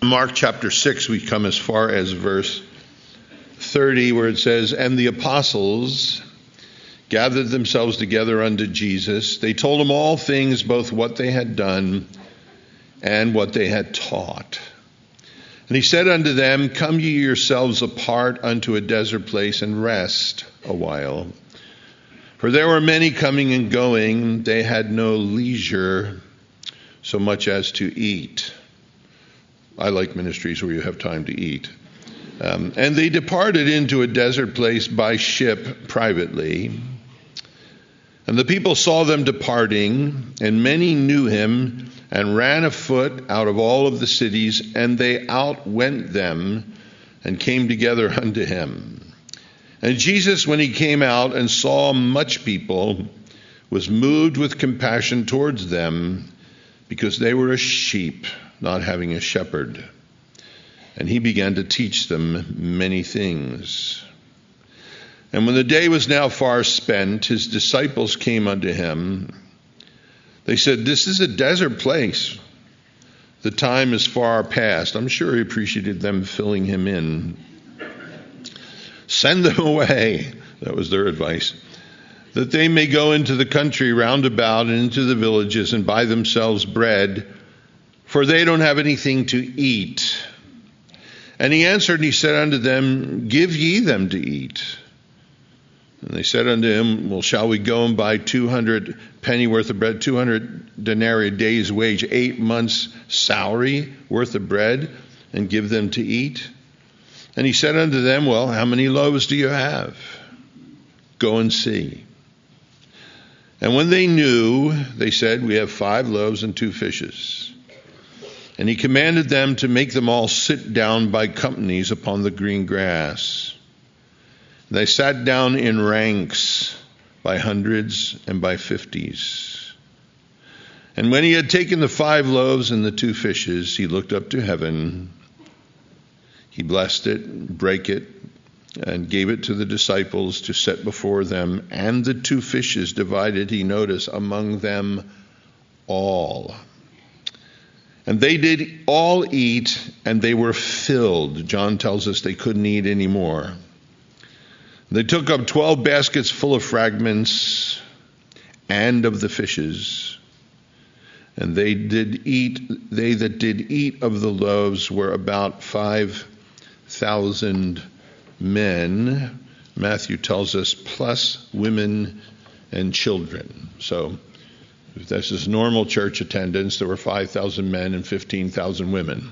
Mark chapter 6, we come as far as verse 30, where it says, "And the apostles gathered themselves together unto Jesus. They told him all things, both what they had done and what they had taught. And he said unto them, Come ye yourselves apart unto a desert place and rest a while. For there were many coming and going. They had no leisure so much as to eat." I like ministries where you have time to eat. "And they departed into a desert place by ship privately. And the people saw them departing, and many knew him, and ran afoot out of all of the cities, and they outwent them, and came together unto him. And Jesus, when he came out and saw much people, was moved with compassion towards them, because they were as sheep, not having a shepherd. And he began to teach them many things. And when the day was now far spent, his disciples came unto him. They said, This is a desert place. The time is far past." I'm sure he appreciated them filling him in. "Send them away," that was their advice, "that they may go into the country round about and into the villages and buy themselves bread, for they don't have anything to eat." And he answered and he said unto them, "Give ye them to eat." And they said unto him, "Well, shall we go and buy 200 pennyworth of bread, 200 denarii a day's wage, 8 months' salary worth of bread, and give them to eat?" And he said unto them, "Well, how many loaves do you have? Go and see." And when they knew, they said, "We have 5 loaves and 2 fishes. And he commanded them to make them all sit down by companies upon the green grass. And they sat down in ranks by hundreds and by 50s. And when he had taken the 5 loaves and the 2 fishes, he looked up to heaven. He blessed it, brake it, and gave it to the disciples to set before them. And the 2 fishes divided he, notice, among them all. And they did all eat, and they were filled. John tells us they couldn't eat anymore. They took up 12 baskets full of fragments and of the fishes. And they that did eat of the loaves were about 5,000 men. Matthew tells us, plus women and children. So if this is normal church attendance, there were 5,000 men and 15,000 women.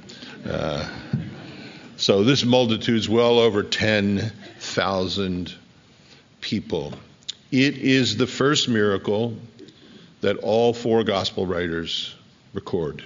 So this multitude's well over 10,000 people. It is the first miracle that all 4 gospel writers record.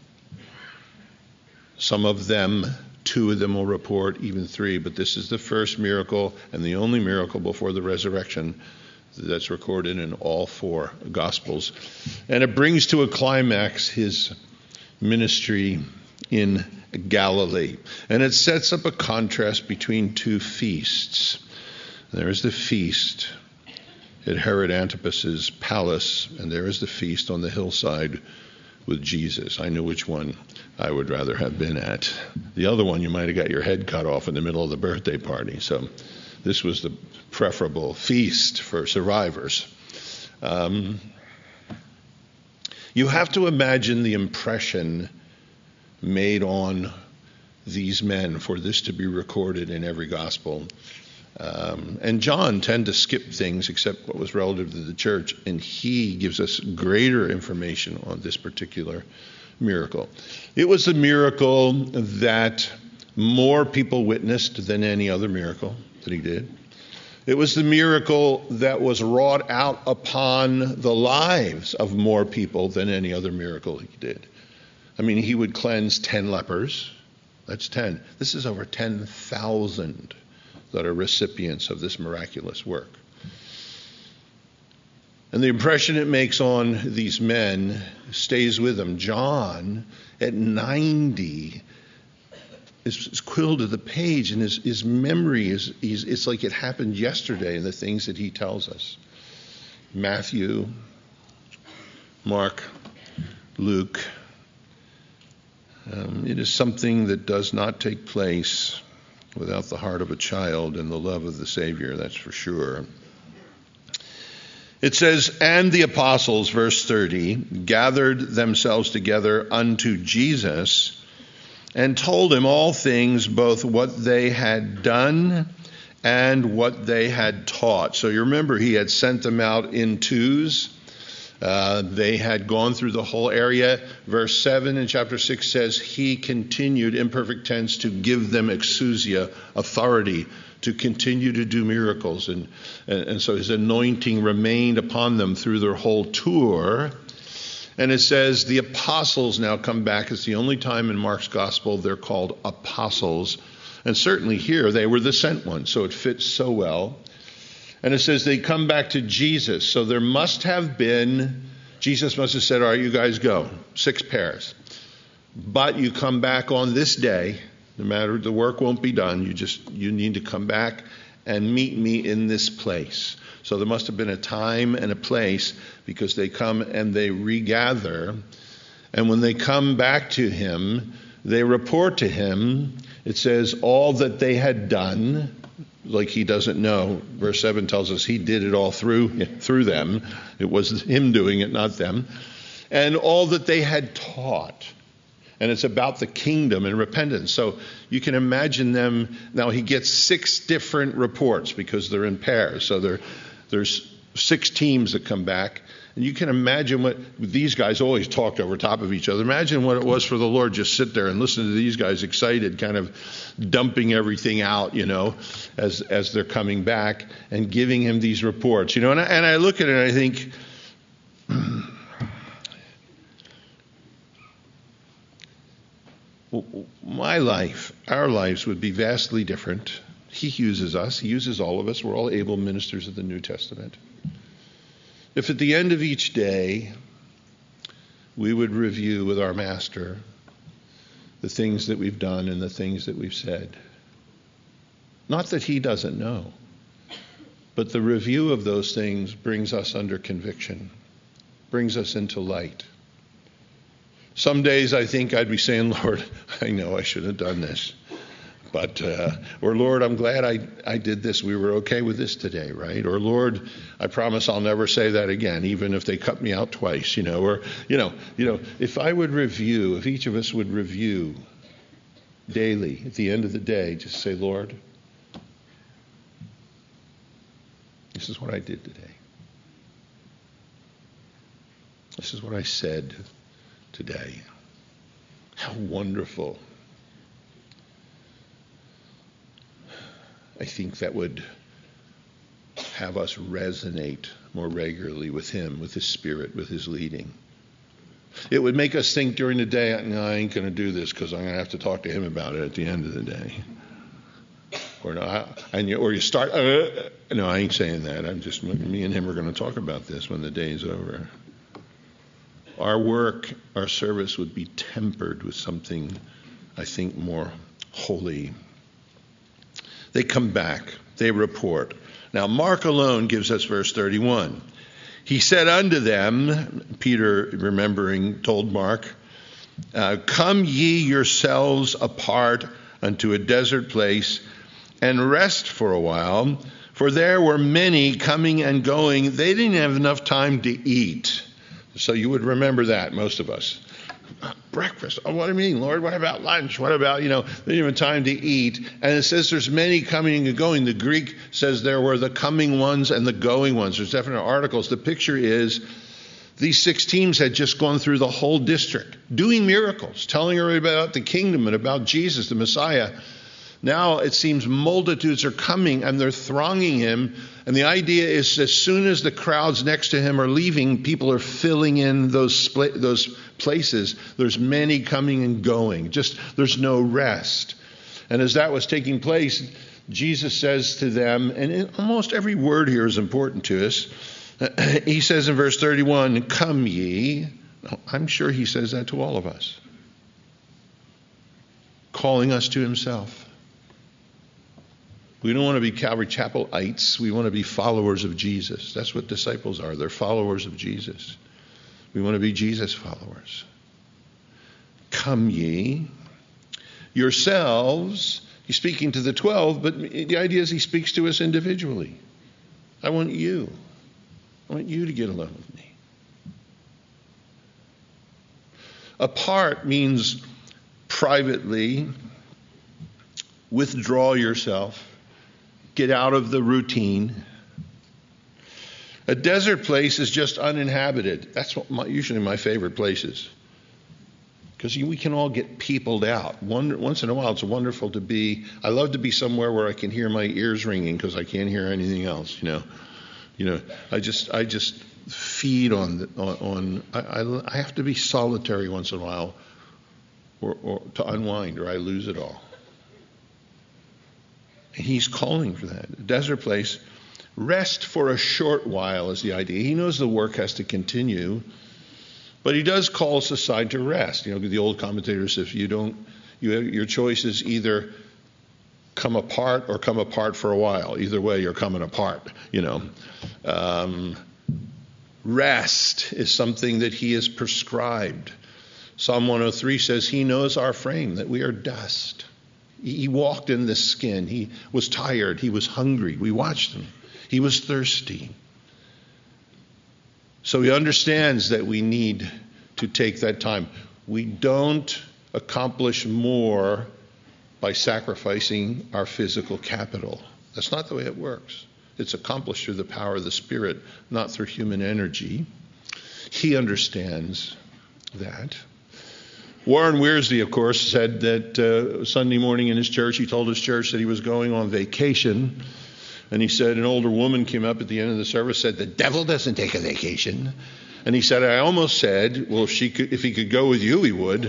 Some of them, 2 of them will report, even 3, but this is the first miracle and the only miracle before the resurrection that's recorded in all 4 Gospels. And it brings to a climax his ministry in Galilee. And it sets up a contrast between 2 feasts. There is the feast at Herod Antipas's palace, and there is the feast on the hillside with Jesus. I know which one I would rather have been at. The other one, you might have got your head cut off in the middle of the birthday party. So this was the preferable feast for survivors. You have to imagine the impression made on these men for this to be recorded in every gospel. And John tend to skip things except what was relative to the church, and he gives us greater information on this particular miracle. It was a miracle that more people witnessed than any other miracle that he did. It was the miracle that was wrought out upon the lives of more people than any other miracle he did. I mean, he would cleanse 10 lepers. That's 10. This is over 10,000 that are recipients of this miraculous work. And the impression it makes on these men stays with them. John, at 90, is quill to the page, and his memory it's like it happened yesterday in the things that he tells us. Matthew, Mark, Luke, It is something that does not take place without the heart of a child and the love of the Savior, that's for sure. It says, and the apostles, verse 30, gathered themselves together unto Jesus and told him all things, both what they had done and what they had taught. So you remember he had sent them out in twos. They had gone through the whole area. Verse 7 in chapter 6 says, he continued, imperfect tense, to give them exousia, authority, to continue to do miracles. And so his anointing remained upon them through their whole tour. And it says the apostles now come back. It's the only time in Mark's gospel they're called apostles. And certainly here they were the sent ones, so it fits so well. And it says they come back to Jesus. So there must have been, Jesus must have said, all right, you guys go, 6 pairs. But you come back on this day, no matter, the work won't be done. You need to come back and meet me in this place. So there must have been a time and a place, because they come and they regather. And when they come back to him, they report to him. It says all that they had done, like he doesn't know. Verse 7 tells us he did it all through them. It was him doing it, not them. And all that they had taught. And it's about the kingdom and repentance. So you can imagine them. Now he gets 6 different reports because they're in pairs. So there's 6 teams that come back. And you can imagine what these guys always talked over top of each other. Imagine what it was for the Lord just sit there and listen to these guys excited, kind of dumping everything out, as they're coming back and giving him these reports. And I look at it and I think, my life, our lives would be vastly different. He uses us. He uses all of us. We're all able ministers of the New Testament. If at the end of each day we would review with our Master the things that we've done and the things that we've said. Not that he doesn't know, but the review of those things brings us under conviction, brings us into light. Some days I think I'd be saying, Lord, I know I should have done this. But, or Lord, I'm glad I did this. We were okay with this today, right? Or Lord, I promise I'll never say that again, even if they cut me out twice, Or, if I would review, if each of us would review daily at the end of the day, just say, Lord, this is what I did today. This is what I said today. How wonderful. I think that would have us resonate more regularly with him, with his spirit, with his leading. It would make us think during the day, no, I ain't going to do this because I'm going to have to talk to him about it at the end of the day. Or no, or you start, no, I ain't saying that. Me and him are going to talk about this when the day's over. Our work, our service would be tempered with something, I think, more holy. They come back. They report. Now, Mark alone gives us verse 31. He said unto them, Peter, remembering, told Mark, come ye yourselves apart unto a desert place and rest for a while, for there were many coming and going. They didn't have enough time to eat. So you would remember that, most of us. Breakfast. Oh, what do you mean, Lord? What about lunch? What about, they didn't have time to eat. And it says there's many coming and going. The Greek says there were the coming ones and the going ones. There's definite articles. The picture is these 6 teams had just gone through the whole district, doing miracles, telling everybody about the kingdom and about Jesus, the Messiah. Now it seems multitudes are coming and they're thronging him. And the idea is as soon as the crowds next to him are leaving, people are filling in those places. There's many coming and going. Just there's no rest. And as that was taking place, Jesus says to them, and almost every word here is important to us. He says in verse 31, come ye. I'm sure he says that to all of us, calling us to himself. We don't want to be Calvary Chapelites. We want to be followers of Jesus. That's what disciples are. They're followers of Jesus. We want to be Jesus followers. come ye yourselves. He's speaking to the 12, but the idea is he speaks to us individually. I want you to get along with me. Apart means privately withdraw yourself, get out of the routine. A desert place is just uninhabited. That's usually my favorite places, because we can all get peopled out. Once in a while, it's wonderful to be. I love to be somewhere where I can hear my ears ringing because I can't hear anything else. I just feed on. I have to be solitary once in a while, or to unwind, or I lose it all. And he's calling for that. A desert place. Rest for a short while is the idea. He knows the work has to continue, but he does call us aside to rest. The old commentators, if your choice is either come apart or come apart for a while. Either way, you're coming apart. Rest is something that he has prescribed. Psalm 103 says he knows our frame, that we are dust. He walked in the skin. He was tired. He was hungry. We watched him. He was thirsty. So he understands that we need to take that time. We don't accomplish more by sacrificing our physical capital. That's not the way it works. It's accomplished through the power of the Spirit, not through human energy. He understands that. Warren Wiersbe, of course, said that Sunday morning in his church, he told his church that he was going on vacation. And he said an older woman came up at the end of the service, said, "The devil doesn't take a vacation." And he said, "I almost said, well, if he could go with you, he would."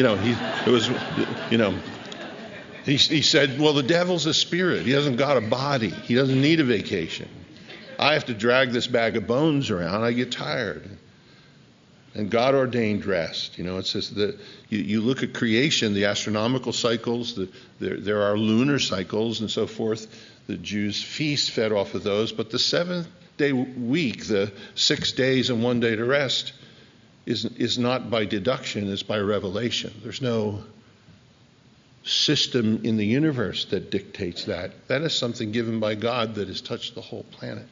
He said, "Well, the devil's a spirit. He hasn't got a body. He doesn't need a vacation. I have to drag this bag of bones around. I get tired." And God ordained rest. It says that you look at creation, the astronomical cycles, there are lunar cycles and so forth. The Jews' feast fed off of those, but the seventh-day week, the 6 days and 1 day to rest, is not by deduction, it's by revelation. There's no system in the universe that dictates that. That is something given by God that has touched the whole planet.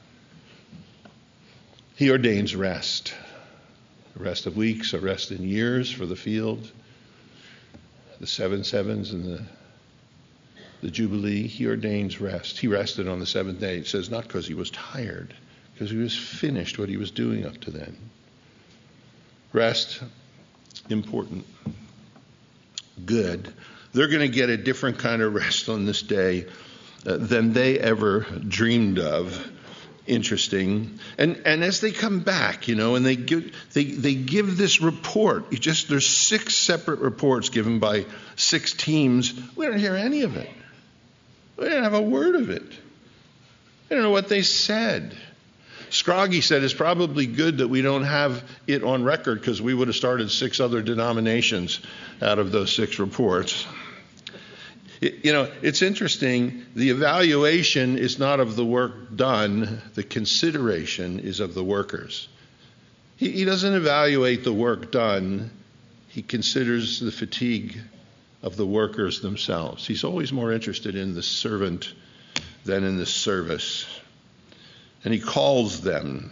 He ordains rest. A rest of weeks, a rest in years for the field, the 7 sevens and the Jubilee. He ordains rest. He rested on the seventh day. It says not because he was tired, because he was finished what he was doing up to then. Rest, important, good. They're going to get a different kind of rest on this day than they ever dreamed of. Interesting. And as they come back, and they give this report. There's 6 separate reports given by 6 teams. We don't hear any of it. We didn't have a word of it. I don't know what they said. Scroggie said it's probably good that we don't have it on record, because we would have started 6 other denominations out of those 6 reports. It's interesting. The evaluation is not of the work done. The consideration is of the workers. He doesn't evaluate the work done. He considers the fatigue of the workers themselves. He's always more interested in the servant than in the service. And he calls them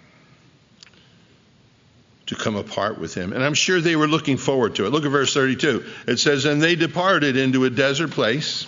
to come apart with him. And I'm sure they were looking forward to it. Look at verse 32. It says, "And they departed into a desert place,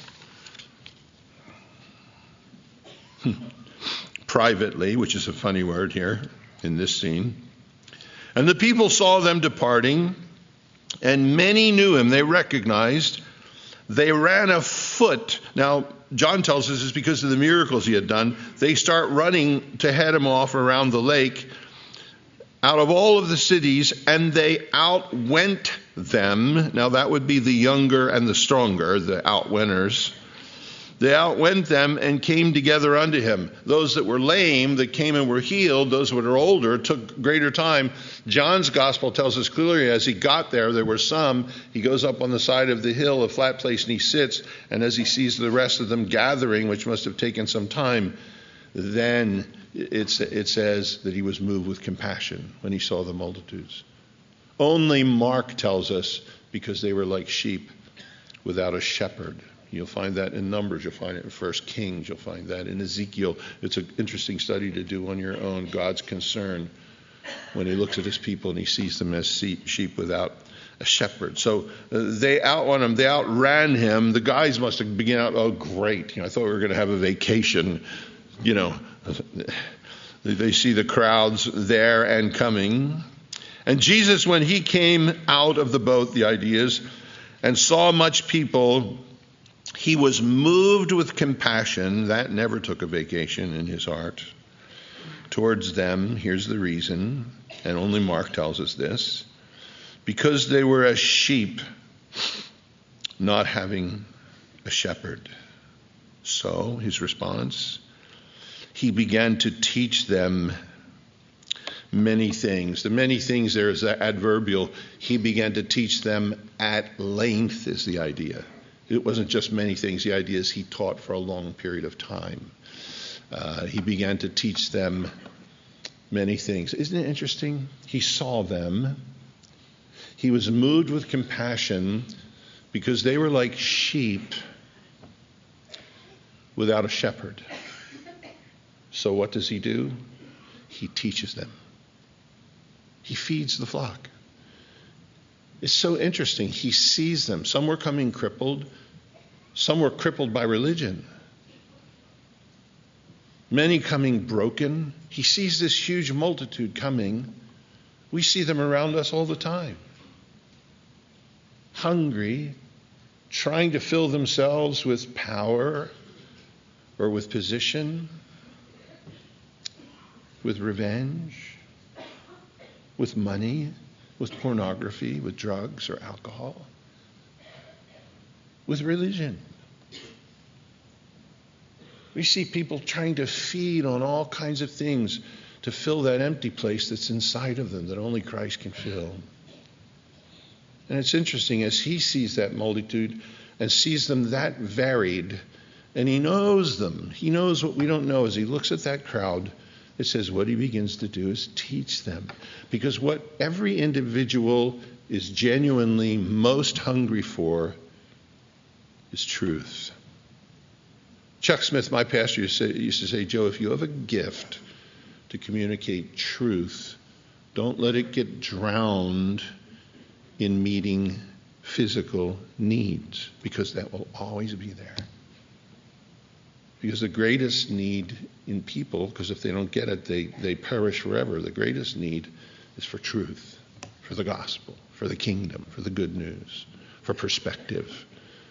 privately," which is a funny word here in this scene. "And the people saw them departing, and many knew him." They recognized. They ran afoot. Now, John tells us it's because of the miracles he had done. They start running to head him off around the lake out of all of the cities, and they outwent them. Now, that would be the younger and the stronger, the outwenters. They outwent them and came together unto him. Those that were lame, that came and were healed, those that were older, took greater time. John's gospel tells us clearly as he got there were some. He goes up on the side of the hill, a flat place, and he sits. And as he sees the rest of them gathering, which must have taken some time, then it says that he was moved with compassion when he saw the multitudes. Only Mark tells us because they were like sheep without a shepherd. You'll find that in Numbers. You'll find it in 1 Kings. You'll find that in Ezekiel. It's an interesting study to do on your own. God's concern when he looks at his people and he sees them as sheep without a shepherd. So they outrun him. They outran him. The guys must have begun out, oh, great. I thought we were going to have a vacation. They see the crowds there and coming. And Jesus, when he came out of the boat, the idea is, and saw much people, he was moved with compassion. That never took a vacation in his heart. Towards them, here's the reason, and only Mark tells us this, because they were as sheep, not having a shepherd. So, his response, he began to teach them many things. The many things there is adverbial. He began to teach them at length is the idea. It wasn't just many things. The idea is he taught for a long period of time. He began to teach them many things. Isn't it interesting? He saw them. He was moved with compassion because they were like sheep without a shepherd. So what does he do? He teaches them. He feeds the flock. It's so interesting. He sees them. Some were coming crippled. Some were crippled by religion. Many coming broken. He sees this huge multitude coming. We see them around us all the time. Hungry, trying to fill themselves with power or with position, with revenge, with money, with pornography, with drugs or alcohol, with religion. We see people trying to feed on all kinds of things to fill that empty place that's inside of them that only Christ can fill. And it's interesting, as he sees that multitude and sees them that varied, and he knows them. He knows what we don't know. As he looks at that crowd, it says what he begins to do is teach them. Because what every individual is genuinely most hungry for is truth. Chuck Smith, my pastor, used to say, Joe, if you have a gift to communicate truth, don't let it get drowned in meeting physical needs, because that will always be there. Because the greatest need in people, because if they don't get it, they perish forever. The greatest need is for truth, for the gospel, for the kingdom, for the good news, for perspective.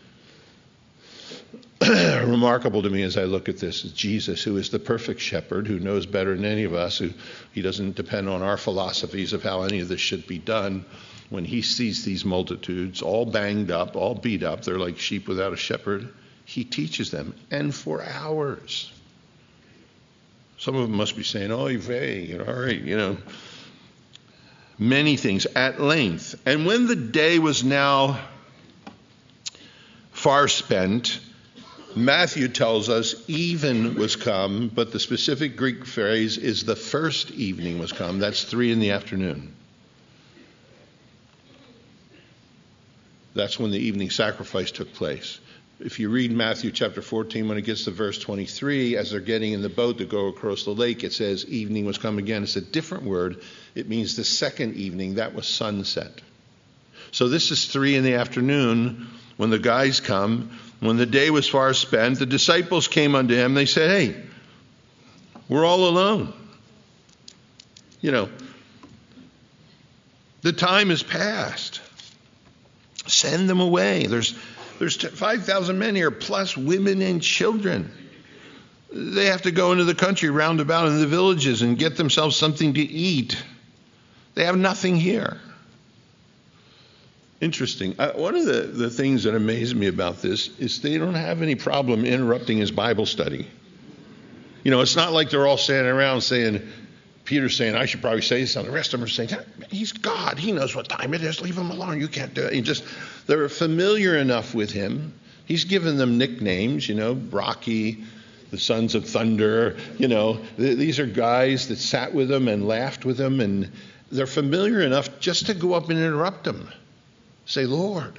Remarkable to me as I look at this is Jesus, who is the perfect shepherd, who knows better than any of us, he doesn't depend on our philosophies of how any of this should be done. When he sees these multitudes all banged up, all beat up, they're like sheep without a shepherd, he teaches them, and for hours. Some of them must be saying, "Oh, vey, all right, many things at length. And when the day was now far spent, Matthew tells us even was come, but the specific Greek phrase is the first evening was come. That's 3 p.m. That's when the evening sacrifice took place. If you read Matthew chapter 14, when it gets to verse 23, as they're getting in the boat to go across the lake, it says evening was come again. It's a different word. It means the second evening. That was sunset. So this is 3 p.m. when the guys come. When the day was far spent, the disciples came unto him. They said, "Hey, we're all alone. The time is past. Send them away. There's 5,000 men here, plus women and children. They have to go into the country round about in the villages and get themselves something to eat. They have nothing here." Interesting. One of the things that amazed me about this is they don't have any problem interrupting his Bible study. It's not like they're all standing around saying, Peter's saying, "I should probably say something." The rest of them are saying, "He's God. He knows what time it is. Leave him alone. You can't do it." They're familiar enough with him. He's given them nicknames, Rocky, the Sons of Thunder. These are guys that sat with him and laughed with him, and they're familiar enough just to go up and interrupt him. Say, Lord,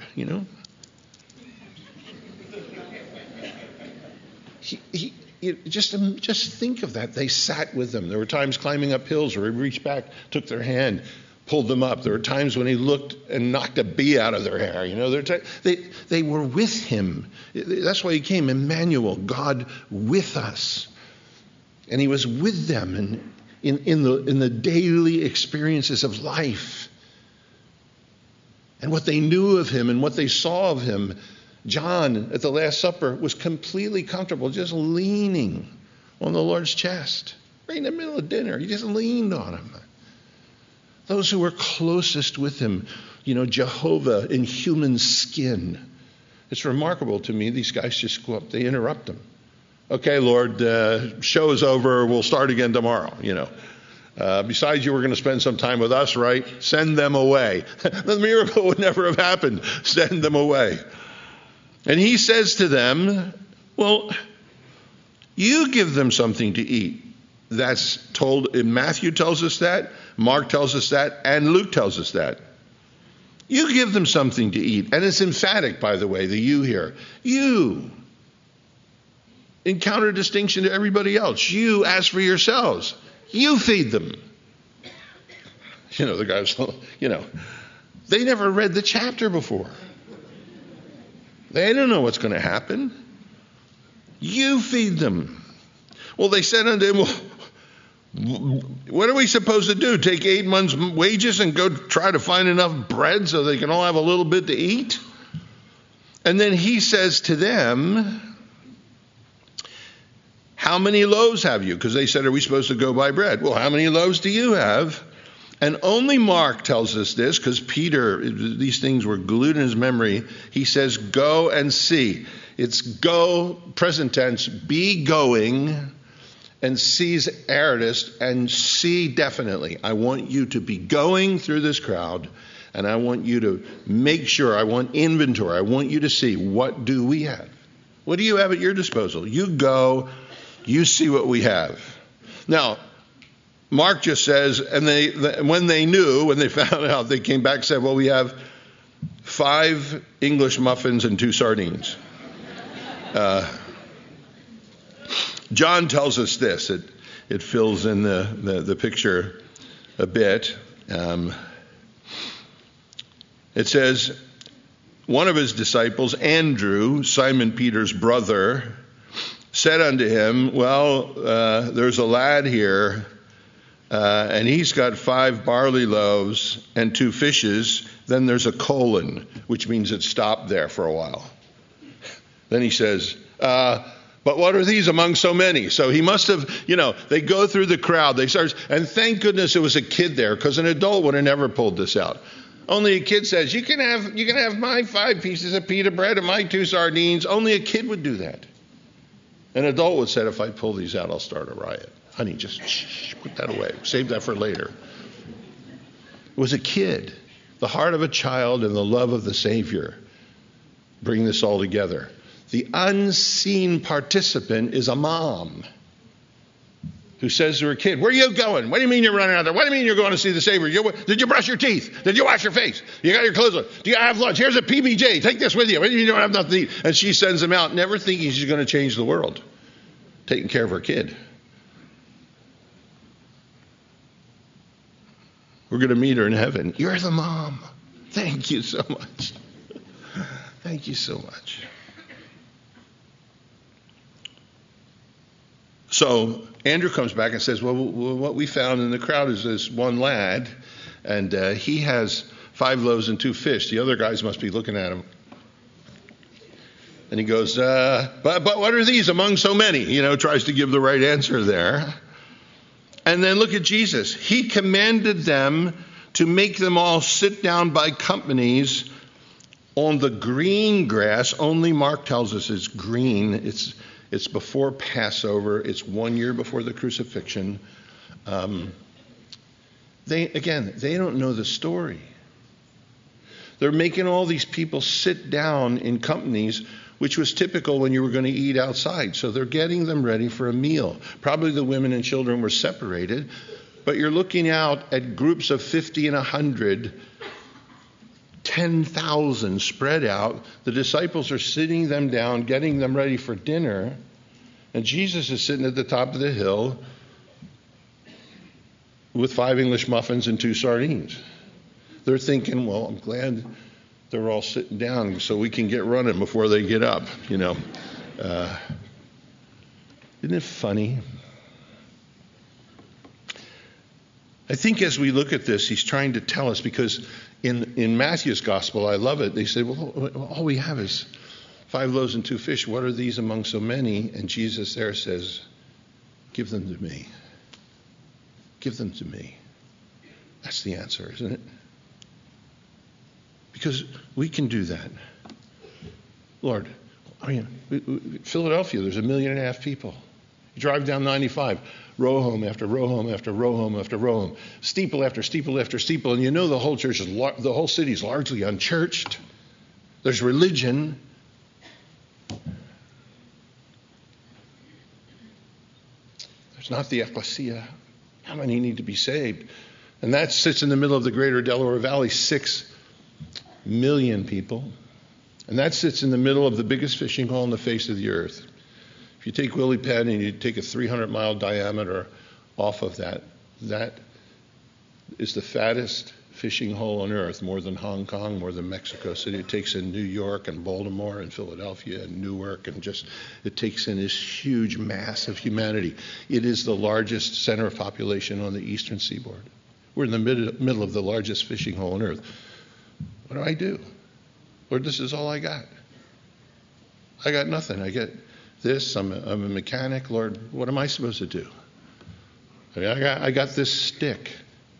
Just think of that. They sat with them. There were times climbing up hills where he reached back, took their hand, pulled them up. There were times when he looked and knocked a bee out of their hair. They were with him. That's why he came, Emmanuel, God with us. And he was with them in the daily experiences of life. And what they knew of him and what they saw of him. John, at the Last Supper, was completely comfortable, just leaning on the Lord's chest. Right in the middle of dinner, he just leaned on him. Those who were closest with him, Jehovah in human skin. It's remarkable to me, these guys just go up, they interrupt him. Okay, Lord, show is over, we'll start again tomorrow, Besides, you were going to spend some time with us, right? Send them away. The miracle would never have happened. Send them away. And he says to them, well, you give them something to eat. That's told, Matthew tells us that, Mark tells us that, and Luke tells us that. You give them something to eat. And it's emphatic, by the way, the you here. You. In counter-distinction to everybody else. You ask for yourselves. You feed them. The guys, they never read the chapter before. They don't know what's going to happen. You feed them. Well, they said unto him, well, what are we supposed to do? Take 8 months' wages and go try to find enough bread so they can all have a little bit to eat? And then he says to them, how many loaves have you? Because they said, are we supposed to go buy bread? Well, how many loaves do you have? And only Mark tells us this, because Peter, these things were glued in his memory. He says, go and see. It's go, present tense, be going, and sees aorist, and see definitely. I want you to be going through this crowd, and I want you to make sure, I want inventory. I want you to see, what do we have? What do you have at your disposal? You go, you see what we have. Now, Mark just says, and when they found out, they came back and said, well, we have 5 English muffins and 2 sardines. John tells us this. It fills in the picture a bit. It says, one of his disciples, Andrew, Simon Peter's brother, said unto him, well, there's a lad here, and he's got 5 barley loaves and 2 fishes. Then there's a colon, which means it stopped there for a while. Then he says, but what are these among so many? So he must have, they go through the crowd. And thank goodness it was a kid there, because an adult would have never pulled this out. Only a kid says, you can have my 5 pieces of pita bread and my 2 sardines. Only a kid would do that. An adult would say, if I pull these out, I'll start a riot. Honey, just put that away. Save that for later. It was a kid. The heart of a child and the love of the Savior bring this all together. The unseen participant is a mom who says to her kid, where are you going? What do you mean you're running out there? What do you mean you're going to see the Savior? Did you brush your teeth? Did you wash your face? You got your clothes on? Do you have lunch? Here's a PBJ. Take this with you. You don't have nothing to eat. And she sends him out, never thinking she's going to change the world, taking care of her kid. We're going to meet her in heaven. You're the mom. Thank you so much. Thank you so much. So Andrew comes back and says, well, what we found in the crowd is this one lad, and he has 5 loaves and 2 fish. The other guys must be looking at him. And he goes, but what are these among so many? Tries to give the right answer there. And then look at Jesus. He commanded them to make them all sit down by companies on the green grass. Only Mark tells us it's green. It's before Passover. It's 1 year before the crucifixion. They don't know the story. They're making all these people sit down in companies, which was typical when you were going to eat outside. So they're getting them ready for a meal. Probably the women and children were separated, but you're looking out at groups of 50 and 100 10,000 spread out. The disciples are sitting them down, getting them ready for dinner. And Jesus is sitting at the top of the hill with 5 English muffins and 2 sardines. They're thinking, well, I'm glad they're all sitting down so we can get running before they get up, Isn't it funny? I think as we look at this, he's trying to tell us, because in Matthew's gospel, I love it. They say, well, all we have is 5 loaves and 2 fish. What are these among so many? And Jesus there says, give them to me. Give them to me. That's the answer, isn't it? Because we can do that. Lord, Philadelphia, there's 1.5 million people. You drive down 95, row home after row home after row home after row home, steeple after steeple after steeple, and the whole city is largely unchurched. There's religion. There's not the ecclesia. How many need to be saved? And that sits in the middle of the greater Delaware Valley, 6 million people. And that sits in the middle of the biggest fishing hole on the face of the earth. If you take Willie Pad and you take a 300-mile diameter off of that, that is the fattest fishing hole on earth, more than Hong Kong, more than Mexico City. It takes in New York and Baltimore and Philadelphia and Newark, and it takes in this huge mass of humanity. It is the largest center of population on the eastern seaboard. We're in the middle of the largest fishing hole on earth. What do I do? Lord, this is all I got. I got nothing. I get this. I'm a mechanic. Lord, what am I supposed to do? I got this stick.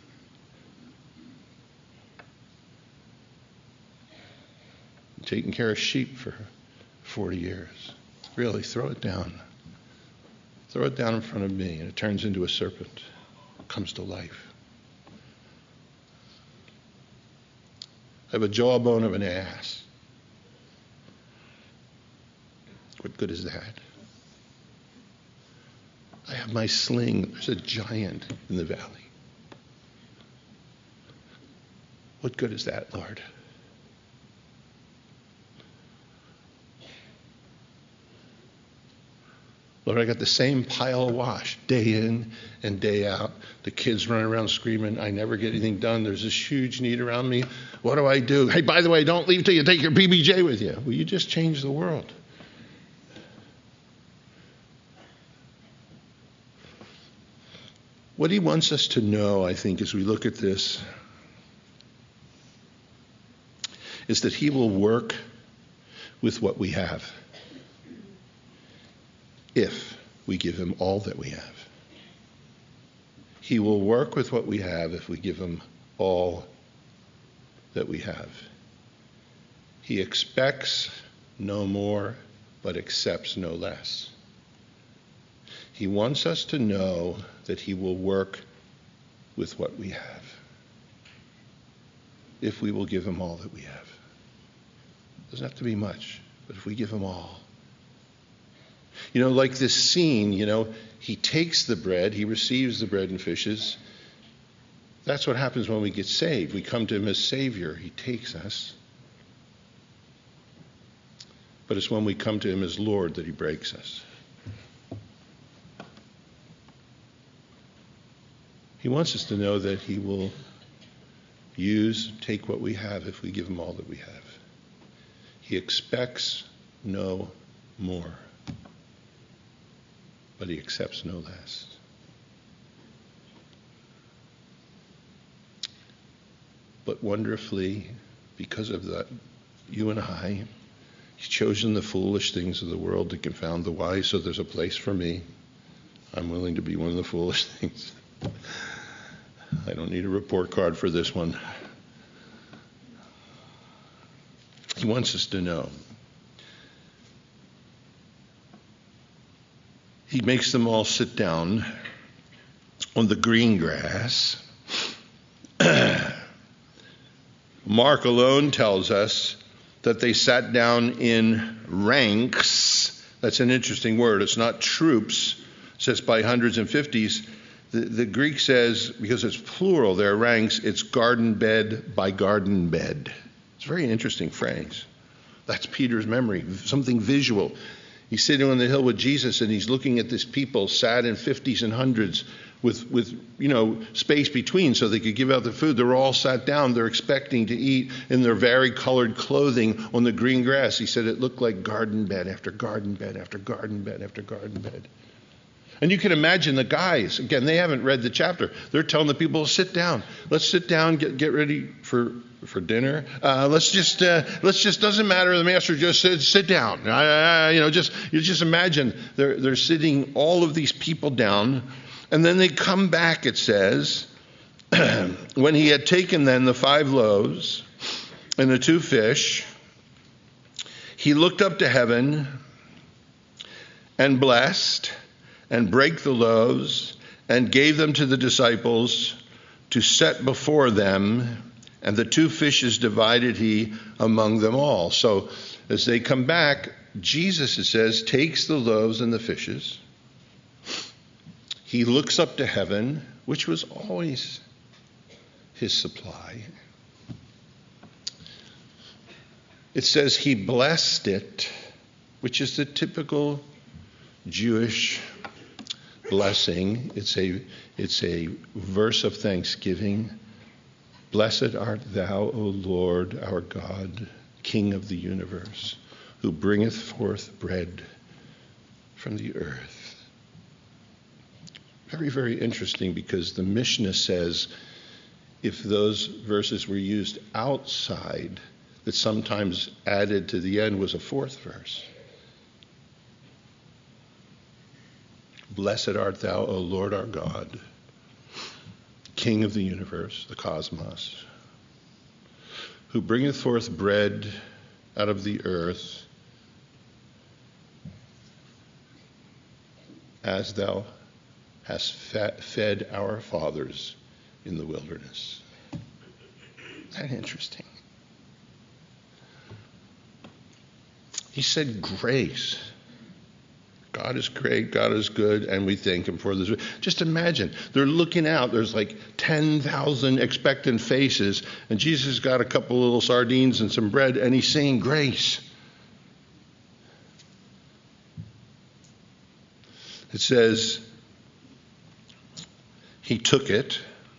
I'm taking care of sheep for 40 years. Really, throw it down. Throw it down in front of me, and it turns into a serpent. It comes to life. I have a jawbone of an ass. What good is that? I have my sling. There's a giant in the valley. What good is that, Lord? Lord, I got the same pile of wash day in and day out. The kids running around screaming, I never get anything done. There's this huge need around me. What do I do? Hey, by the way, don't leave till you take your PBJ with you. Well, you just changed the world. What he wants us to know, I think, as we look at this, is that he will work with what we have if we give him all that we have. He will work with what we have if we give him all that we have. He expects no more, but accepts no less. He wants us to know that he will work with what we have if we will give him all that we have. It doesn't have to be much, but if we give him all. Like this scene, he takes the bread, he receives the bread and fishes. That's what happens when we get saved. We come to him as Savior. He takes us. But it's when we come to him as Lord that he breaks us. He wants us to know that he will take what we have if we give him all that we have. He expects no more, but he accepts no less. But wonderfully, because of that, you and I, he's chosen the foolish things of the world to confound the wise, so there's a place for me. I'm willing to be one of the foolish things. I don't need a report card for this one. He wants us to know. He makes them all sit down on the green grass. Mark alone tells us that they sat down in ranks. That's an interesting word. It's not troops. It says by hundreds and fifties. The Greek says, because it's plural, their ranks, it's garden bed by garden bed. It's a very interesting phrase. That's Peter's memory, something visual. He's sitting on the hill with Jesus, and he's looking at this people sat in 50s and 100s with space between so they could give out the food. They're all sat down. They're expecting to eat in their varicolored clothing on the green grass. He said it looked like garden bed after garden bed after garden bed after garden bed. And you can imagine the guys, again, they haven't read the chapter. They're telling the people, sit down. Let's sit down, get ready for dinner. Let's just doesn't matter. The master just said, sit down. You just imagine they're sitting all of these people down. And then they come back, it says, when he had taken then the 5 loaves and the 2 fish, he looked up to heaven and blessed and brake the loaves and gave them to the disciples to set before them, and the 2 fishes divided he among them all. So as they come back, Jesus, it says, takes the loaves and the fishes. He looks up to heaven, which was always his supply. It says he blessed it, which is the typical Jewish blessing. It's a verse of thanksgiving. Blessed art thou, O Lord, our God, King of the universe, who bringeth forth bread from the earth. Very, very interesting, because the Mishnah says if those verses were used outside, that sometimes added to the end was a 4th verse. Blessed art thou, O Lord our God, King of the universe, the cosmos, who bringeth forth bread out of the earth, as thou hast fed our fathers in the wilderness. Isn't that interesting? He said grace. God is great, God is good, and we thank him for this. Just imagine, they're looking out, there's like 10,000 expectant faces, and Jesus has got a couple little sardines and some bread, and he's saying grace. It says, he took it,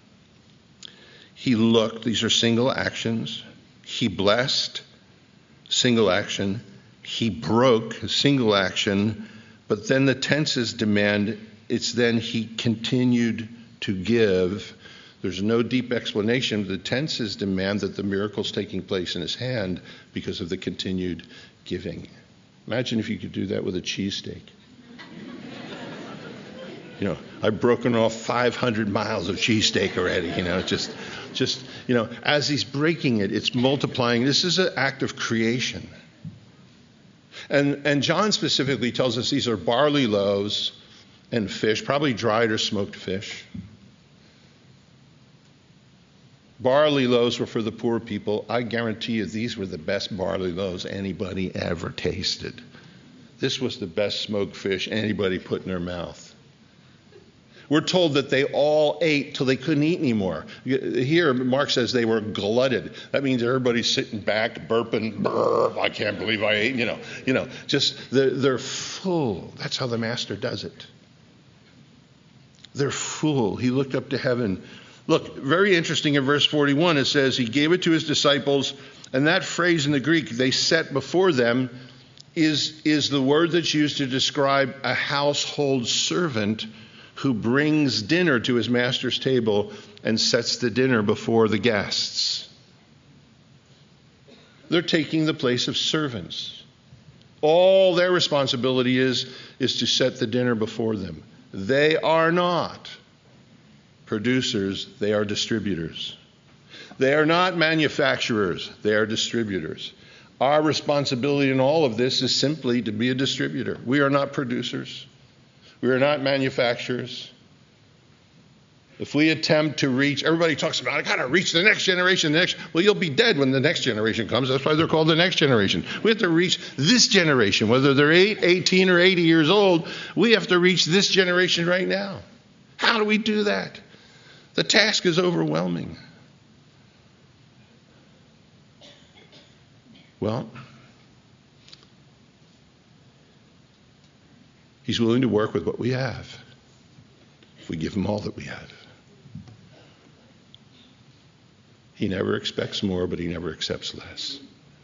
he looked, these are single actions, he blessed, single action, he broke, single action, but then the tenses demand, it's then he continued to give. There's no deep explanation. The tenses demand that the miracle's taking place in his hand because of the continued giving. Imagine if you could do that with a cheesesteak. I've broken off 500 miles of cheesesteak already, just as he's breaking it, it's multiplying. This is an act of creation. And John specifically tells us these are barley loaves and fish, probably dried or smoked fish. Barley loaves were for the poor people. I guarantee you these were the best barley loaves anybody ever tasted. This was the best smoked fish anybody put in their mouth. We're told that they all ate till they couldn't eat anymore. Here, Mark says they were glutted. That means everybody's sitting back, burping, I can't believe I ate, just they're full. That's how the master does it. They're full. He looked up to heaven. Look, very interesting in verse 41, it says he gave it to his disciples, and that phrase in the Greek, they set before them, is the word that's used to describe a household servant who brings dinner to his master's table and sets the dinner before the guests. They're taking the place of servants. All their responsibility is to set the dinner before them. They are not producers, they are distributors. They are not manufacturers, they are distributors. Our responsibility in all of this is simply to be a distributor. We are not producers. We are not manufacturers. If we attempt to reach, everybody talks about, I got to reach the next generation, well, you'll be dead when the next generation comes. That's why they're called the next generation. We have to reach this generation, whether they're 8, 18, or 80 years old. We have to reach this generation right now. How do we do that? The task is overwhelming. Well, he's willing to work with what we have if we give him all that we have. He never expects more, but he never accepts less.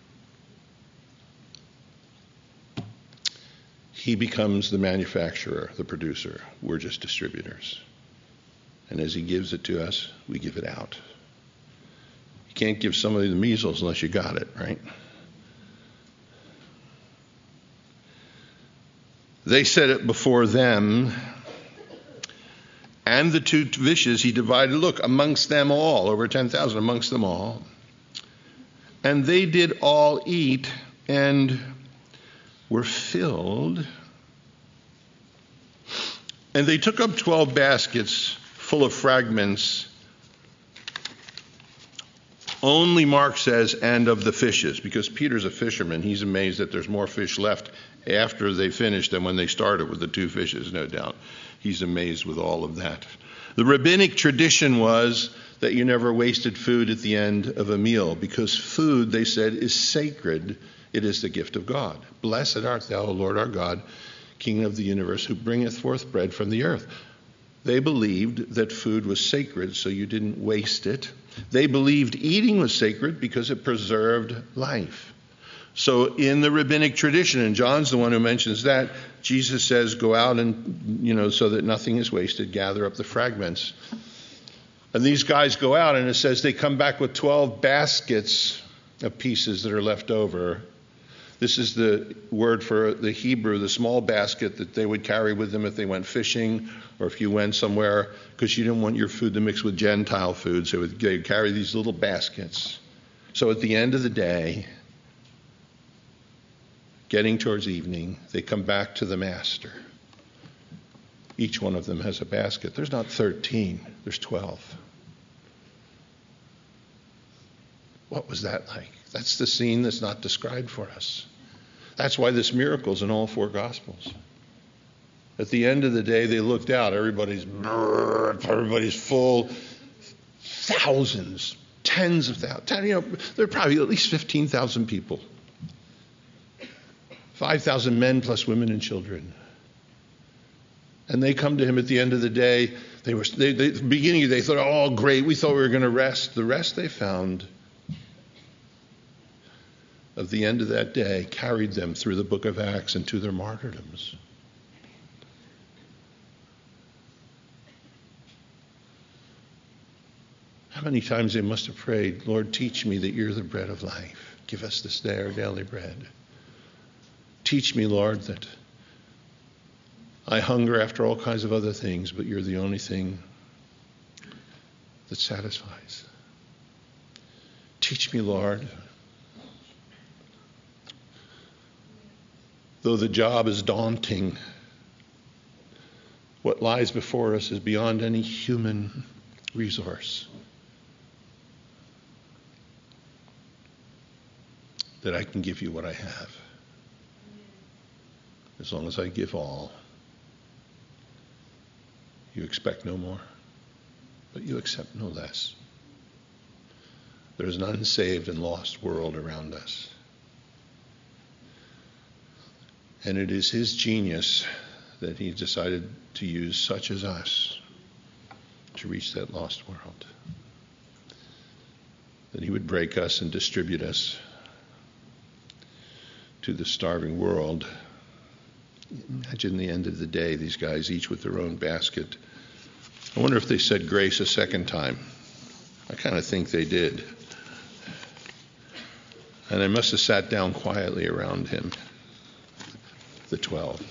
He becomes the manufacturer, the producer. We're just distributors. And as he gives it to us, we give it out. You can't give somebody the measles unless you got it, right? They set it before them, and the 2 fishes he divided, look, amongst them all, over 10,000, amongst them all. And they did all eat and were filled. And they took up 12 baskets full of fragments. Only Mark says, and of the fishes, because Peter's a fisherman. He's amazed that there's more fish left after they finished than when they started with the 2 fishes, no doubt. He's amazed with all of that. The rabbinic tradition was that you never wasted food at the end of a meal, because food, they said, is sacred. It is the gift of God. Blessed art thou, O Lord our God, King of the universe, who bringeth forth bread from the earth. They believed that food was sacred, so you didn't waste it. They believed eating was sacred because it preserved life. So in the rabbinic tradition, and John's the one who mentions that, Jesus says, go out and, so that nothing is wasted, gather up the fragments. And these guys go out, and it says they come back with 12 baskets of pieces that are left over. This is the word for the Hebrew, the small basket that they would carry with them if they went fishing or if you went somewhere, because you didn't want your food to mix with Gentile food. So they'd carry these little baskets. So at the end of the day, getting towards evening, they come back to the master. Each one of them has a basket. There's not 13, there's 12. What was that like? That's the scene that's not described for us. That's why this miracle's in all 4 Gospels. At the end of the day, they looked out. Everybody's full. Thousands, tens of thousands. There are probably at least 15,000 people. 5,000 men plus women and children. And they come to him at the end of the day. At the beginning, they thought, oh, great, we thought we were going to rest. The rest they found of the end of that day carried them through the book of Acts and to their martyrdoms. How many times they must have prayed, Lord, teach me that you're the bread of life. Give us this day our daily bread. Teach me, Lord, that I hunger after all kinds of other things, but you're the only thing that satisfies. Teach me, Lord, though the job is daunting, what lies before us is beyond any human resource. That I can give you what I have. As long as I give all, you expect no more, but you accept no less. There is an unsaved and lost world around us. And it is his genius that he decided to use such as us to reach that lost world. That he would break us and distribute us to the starving world. Imagine the end of the day, these guys each with their own basket. I wonder if they said grace a second time. I kind of think they did. And they must have sat down quietly around him. The 12.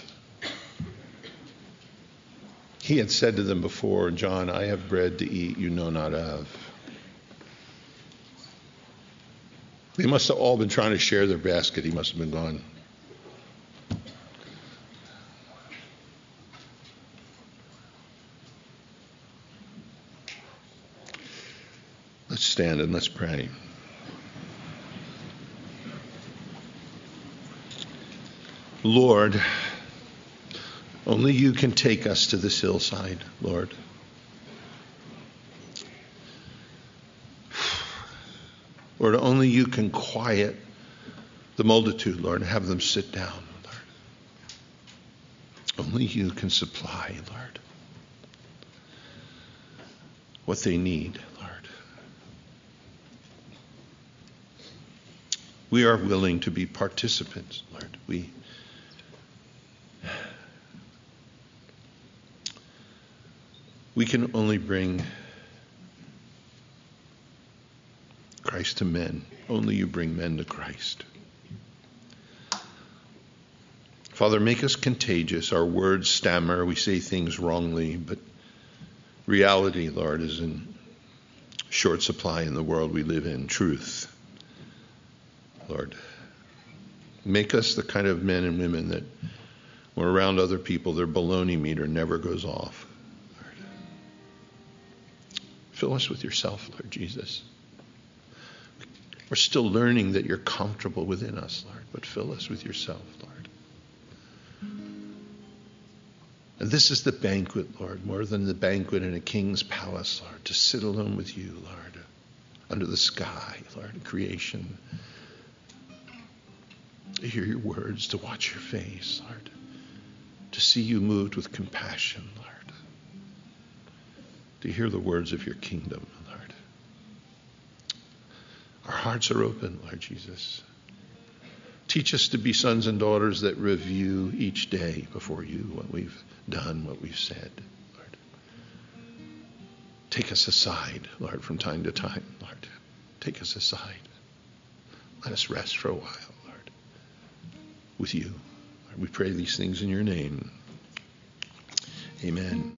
He had said to them before, John, I have bread to eat you know not of. They must have all been trying to share their basket. He must have been gone. Let's stand and let's pray. Lord, only you can take us to this hillside, Lord. Lord, only you can quiet the multitude, Lord, and have them sit down, Lord. Only you can supply, Lord, what they need, Lord. We are willing to be participants, Lord. We can only bring Christ to men. Only you bring men to Christ. Father, make us contagious. Our words stammer. We say things wrongly, but reality, Lord, is in short supply in the world we live in. Truth. Lord, make us the kind of men and women that when we're around other people, their baloney meter never goes off. Lord, fill us with yourself, Lord Jesus. We're still learning that you're comfortable within us, Lord, but fill us with yourself, Lord. And this is the banquet, Lord, more than the banquet in a king's palace, Lord, to sit alone with you, Lord, under the sky, Lord, in creation. To hear your words, to watch your face, Lord, to see you moved with compassion, Lord, to hear the words of your kingdom, Lord. Our hearts are open, Lord Jesus. Teach us to be sons and daughters that review each day before you what we've done, what we've said, Lord. Take us aside, Lord, from time to time, Lord. Take us aside. Let us rest for a while, Lord, with you. Lord, we pray these things in your name. Amen.